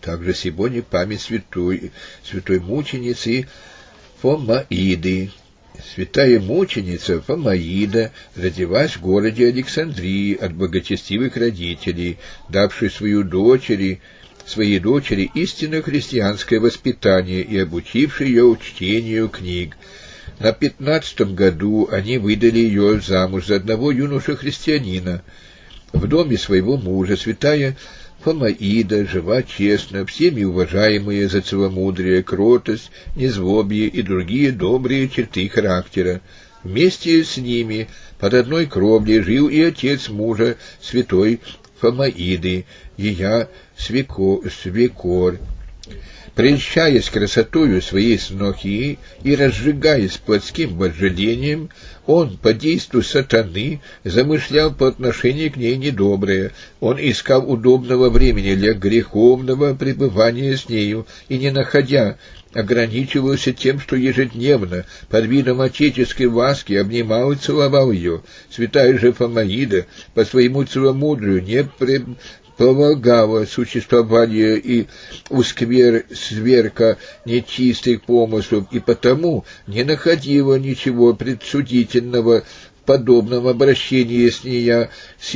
Также сегодня память святой мученицы Фомаиды. Святая мученица Фомаида родилась в городе Александрии от благочестивых родителей, давшей своей дочери истинно христианское воспитание и обучившей ее чтению книг. На 15-м году они выдали ее замуж за одного юношу-христианина. В доме своего мужа святая Фомаида жила честно, всеми уважаемая за целомудрие, кротость, незлобие и другие добрые черты характера. Вместе с ними под одной кровлей жил и отец мужа святой Фомаиды, ее свекор. Прельщаясь красотою своей снохи и разжигаясь плотским вожделением, он по действу сатаны замышлял по отношению к ней недоброе. Он искал удобного времени для греховного пребывания с нею и, не находя, ограничивался тем, что ежедневно под видом отеческой ласки обнимал и целовал ее. Святая же Фомаида по своему целомудрию не предполагала существование и у сверка нечистых помыслов, и потому не находила ничего предсудительного в подобном обращении с нею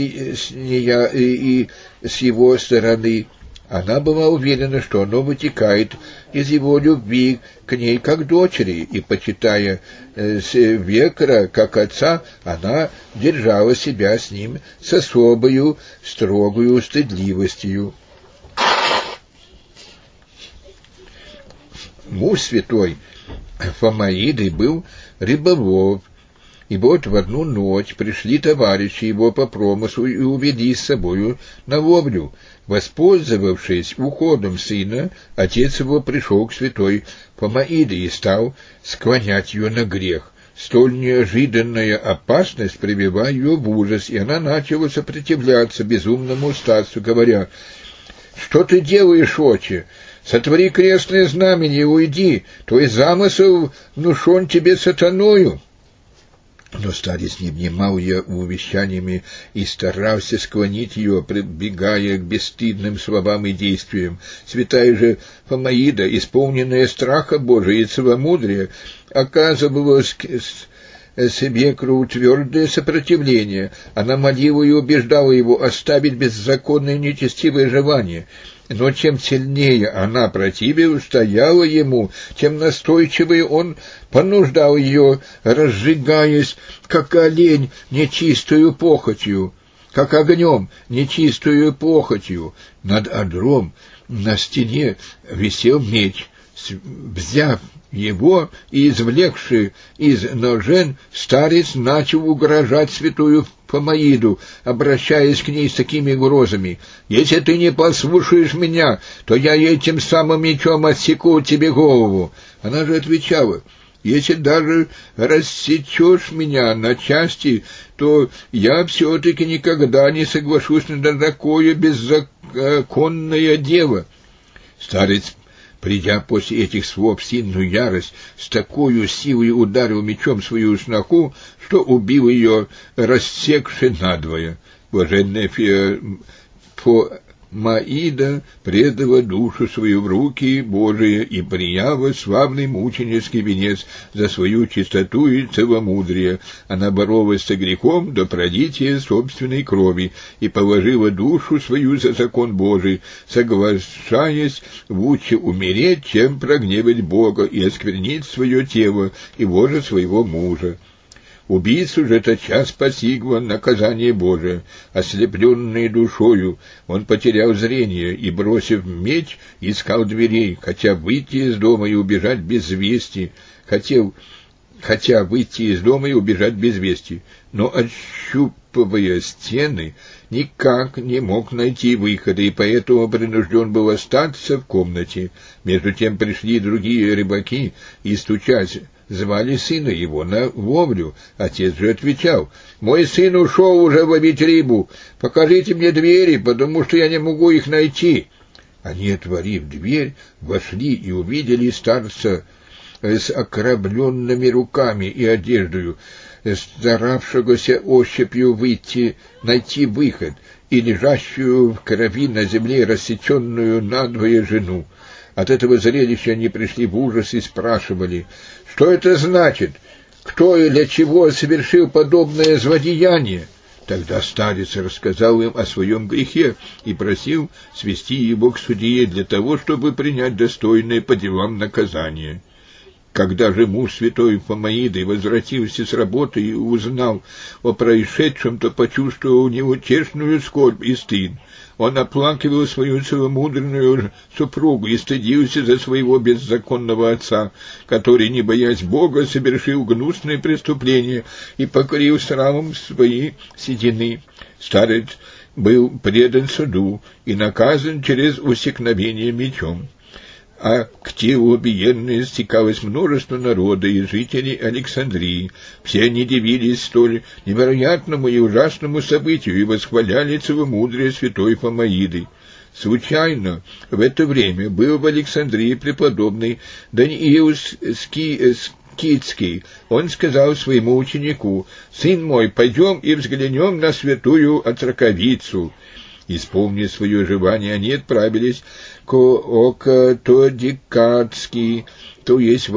и с его стороны. Она была уверена, что оно вытекает из его любви к ней как дочери, и, почитая свекра как отца, она держала себя с ним с особою строгою стыдливостью. Муж святой Фомаиды был рыболов, и вот в одну ночь пришли товарищи его по промыслу и увели с собою на ловлю. Воспользовавшись уходом сына, отец его пришел к святой Фомаиде и стал склонять ее на грех. Столь неожиданная опасность привела ее в ужас, и она начала сопротивляться безумному старцу, говоря: «Что ты делаешь, отче? Сотвори крестное знамение и уйди, твой замысел внушен тебе сатаною». Но старец не внимал ее увещаниями и старался склонить ее, прибегая к бесстыдным словам и действиям. Святая же Фомаида, исполненная страха Божия и целомудрия, оказывала свекру твердое сопротивление. Она молила и убеждала его оставить беззаконное нечестивое желание. Но чем сильнее она противостояла ему, тем настойчивее он понуждал ее, разжигаясь, как олень, нечистую похотью, как огнем, нечистую похотью. Над одром на стене висел меч. Взяв его и извлекши из ножен, старец начал угрожать святую Фомаиду, обращаясь к ней с такими угрозами: «Если ты не послушаешь меня, то я этим самым мечом отсеку тебе голову». Она же отвечала: «Если даже рассечешь меня на части, то я все-таки никогда не соглашусь на такое беззаконное дело». Старец, придя после этих слов в сильную ярость, с такой силой ударил мечом свою сноху, что убил ее, рассекши надвое. Блаженная Фомаида предала душу свою в руки Божии и прияла славный мученический венец за свою чистоту и целомудрие. Она боролась со грехом до пролития собственной крови и положила душу свою за закон Божий, соглашаясь лучше умереть, чем прогневать Бога и осквернить свое тело и ложа своего мужа. Убийцу же тотчас постигло наказание Божие. Ослепленный душою, он потерял зрение и, бросив меч, искал дверей, хотя выйти из дома и убежать без вести, но, ощупывая стены, никак не мог найти выхода, и поэтому принужден был остаться в комнате. Между тем пришли другие рыбаки и, стучась, звали сына его на ловлю. Отец же отвечал: «Мой сын ушел уже ловить рыбу. Покажите мне двери, потому что я не могу их найти». Они, отворив дверь, вошли и увидели старца с окровавленными руками и одеждою, старавшегося ощупью найти выход. и лежащую в крови на земле рассеченную надвое жену. От этого зрелища они пришли в ужас и спрашивали, что это значит, кто и для чего совершил подобное злодеяние. Тогда старец рассказал им о своем грехе и просил свести его к судье для того, чтобы принять достойное по делам наказание. Когда же муж святой Фомаиды возвратился с работы и узнал о происшедшем, то почувствовал неутешную скорбь и стыд. Он оплакивал свою целомудренную супругу и стыдился за своего беззаконного отца, который, не боясь Бога, совершил гнусное преступление и покорил срамом свои седины. Старец был предан суду и наказан через усекновение мечом. А к телу убиенной стекалось множество народа и жителей Александрии. Все они дивились столь невероятному и ужасному событию и восхваляли целомудрие святой Фомаиды. Случайно в это время был в Александрии преподобный Даниил Скитский. Он сказал своему ученику: «Сын мой, пойдем и взглянем на святую отроковицу». Исполнив свое желание, они отправились к Октодикадский, то есть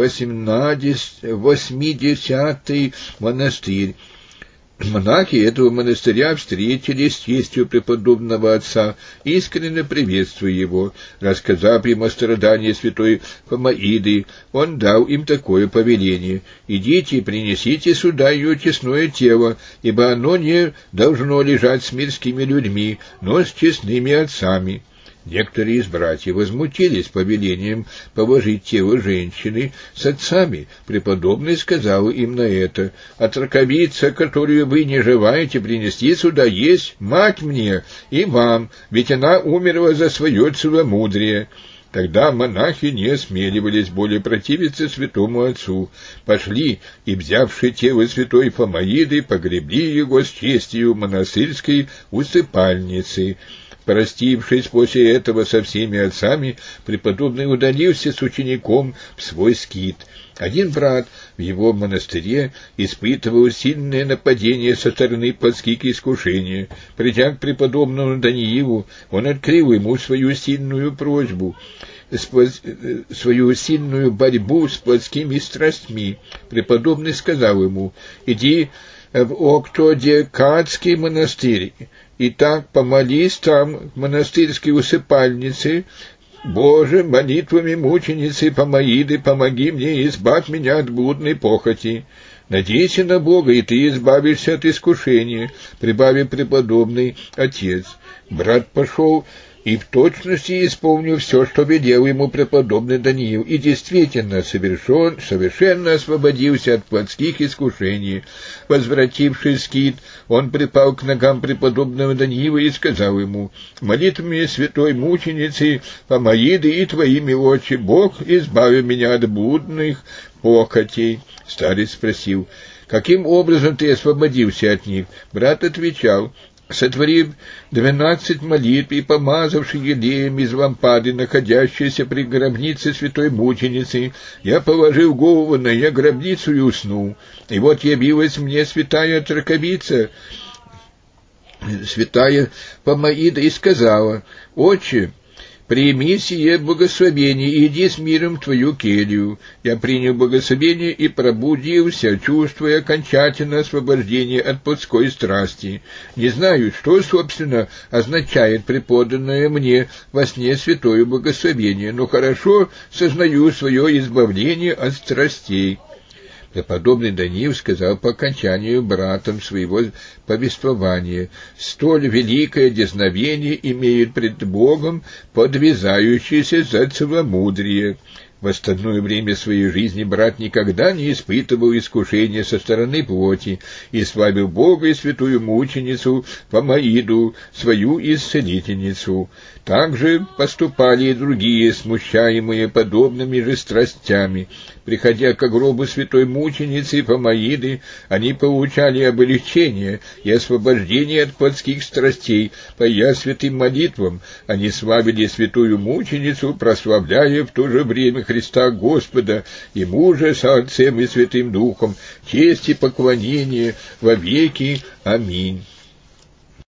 80-й монастырь. Монахи этого монастыря встретились с честью преподобного отца, искренне приветствуя его. Рассказав им о страдании святой Фомаиды, он дал им такое повеление: «Идите и принесите сюда ее честное тело, ибо оно не должно лежать с мирскими людьми, но с честными отцами». Некоторые из братьев возмутились повелением положить тело женщины с отцами. Преподобный сказал им на это: «Отроковица, которую вы не желаете принести сюда, есть мать мне и вам, ведь она умерла за свое целомудрие». Тогда монахи не осмеливались более противиться святому отцу, пошли и, взявши тело святой Фомаиды, погребли его с честью в монастырской усыпальнице. Простившись после этого со всеми отцами, преподобный удалился с учеником в свой скит. Один брат в его монастыре испытывал сильное нападение со стороны плотских искушений. Придя к преподобному Даниилу, он открыл ему свою сильную просьбу, свою сильную борьбу с плотскими страстьми. Преподобный сказал ему: «Иди в Октодикадский монастырь, и так помолись там, в монастырской усыпальнице: Боже, молитвами мученицы Фомаиды помоги мне и избавь меня от блудной похоти. Надейся на Бога, и ты избавишься от искушения», — прибавив преподобный отец. Брат пошел и в точности исполнил все, что велел ему преподобный Даниил, и действительно совершенно освободился от плотских искушений. Возвратившись в скит, он припал к ногам преподобного Даниила и сказал ему: «Молитвами святой мученицы Фомаиды и твоими, отче, Бог избави меня от блудных похотей». Старец спросил: «Каким образом ты освободился от них?» Брат отвечал: «Сотворив 12 молитв и помазавши елеем из лампады, находящейся при гробнице святой мученицы, я положил голову на ее гробницу и уснул. И вот явилась мне святая отроковица, святая Фомаида, и сказала: «Отче, прими сие благословение и иди с миром в твою келью». Я принял благословение и пробудился, чувствуя окончательное освобождение от плотской страсти. Не знаю, что, собственно, означает преподанное мне во сне святое благословение, но хорошо сознаю свое избавление от страстей. Преподобный Даниил сказал по окончанию братом своего повествования: «Столь великое дерзновение имеет пред Богом подвязающийся за целомудрие». В остальное время своей жизни брат никогда не испытывал искушения со стороны плоти и славил Бога и святую мученицу Фомаиду, свою исцелительницу. Также поступали и другие, смущаемые подобными же страстями. Приходя к гробу святой мученицы Фомаиды, они получали облегчение и освобождение от плотских страстей. Поя святым молитвам, они славили святую мученицу, прославляя в то же время Христа Господа, Ему же со Отцем и Святым Духом, честь и поклонение во веки. Аминь.